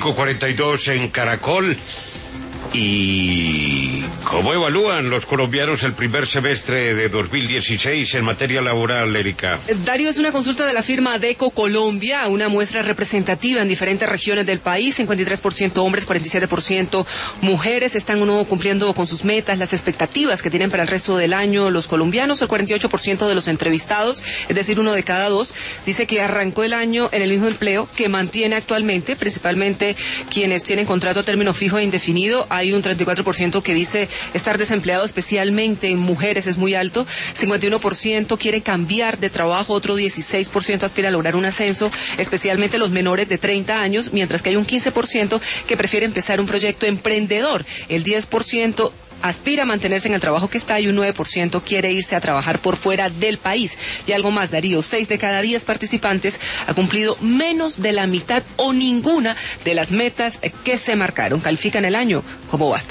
5:42 en Caracol. ¿Y cómo evalúan los colombianos el primer semestre de 2016 en materia laboral, Erika? Darío, es una consulta de la firma Adeco Colombia, una muestra representativa en diferentes regiones del país, 53% hombres, 47% mujeres. Están cumpliendo con sus metas, las expectativas que tienen para el resto del año los colombianos. El 48% de los entrevistados, es decir, 1 de cada 2, dice que arrancó el año en el mismo empleo que mantiene actualmente, principalmente quienes tienen contrato a término fijo e indefinido. Hay un 34% que dice estar desempleado, especialmente en mujeres, es muy alto. 51% quiere cambiar de trabajo, otro 16% aspira a lograr un ascenso, especialmente los menores de 30 años, mientras que hay un 15% que prefiere empezar un proyecto emprendedor. El 10% aspira a mantenerse en el trabajo que está y un 9% quiere irse a trabajar por fuera del país. Y algo más, Darío, 6 de cada 10 participantes ha cumplido menos de la mitad o ninguna de las metas que se marcaron. Califican el año como bastante